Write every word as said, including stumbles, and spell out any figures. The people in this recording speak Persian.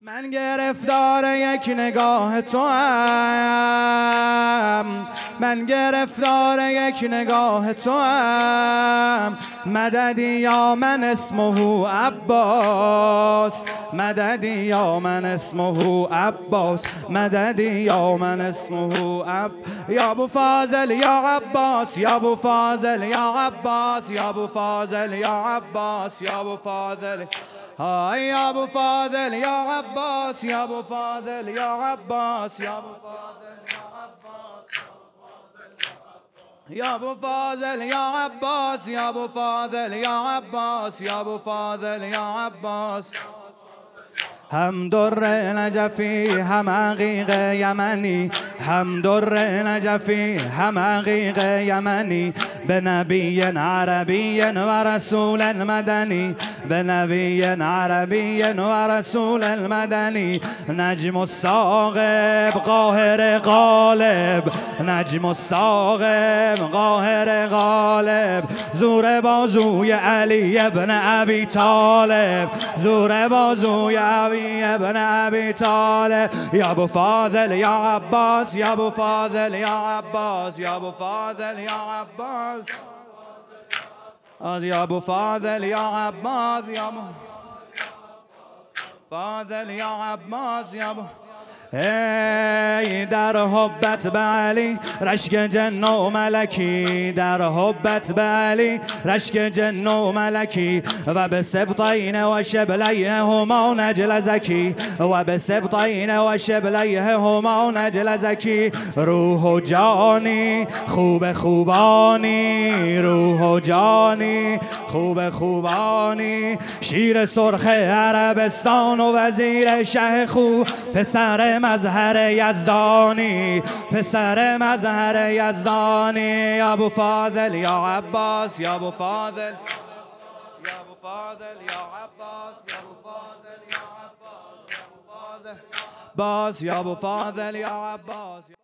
من گرفتار یک نگاه تو ام، من گرفتار یک نگاه تو ام. مددی یا من اسمه عباس، مددی یا من اسمه عباس، مددی یا من اسمه عب یا ابو فاضل یا عباس، یا ابو فاضل یا عباس، یا ابو فاضل یا عباس، یا ابو فاضل هاي يا ابو فاضل يا عباس، يا ابو فاضل يا عباس، يا ابو فاضل يا عباس، يا ابو فاضل يا عباس، يا ابو فاضل يا عباس، يا ابو فاضل يا عباس. هم در نجفی هم عقیق یمنی، هم در نجفی هم عقیق یمنی. به نبی عربی و رسول مدنی، به نبی عربی و رسول المدنی. نجم الثاقب قاهر غالب، نجم الثاقب قاهر غالب. زور بازوی علی ابن ابی طالب، زور بازوی علی ابن ابي طالب. يا ابو فاضل يا عباس، يا ابو فاضل يا عباس، يا ابو فاضل يا عباس، يا ابو فاضل يا عباس، يا ابو فاضل يا عباس، يا ابو ای در حبت به علی رشک جن و ملکی، در حبت به علی رشک جن و ملکی. و به سبطین و شبلیه هما نجل زکی، و به سبطین و شبلیه هما نجل زکی. روح و جانی خوب خوبانی، روح و جانی خوب خوبانی. شیر سرخ عربستان و وزیر شه خوب، پسر مظهر یزدانی، پسر مظهر یزدانی. یا ابو فاضل یا عباس، یا ابو فاضل یا ابو فاضل یا عباس، یا ابو فاضل یا عباس، یا ابو فاضل باس، یا ابو فاضل یا عباس.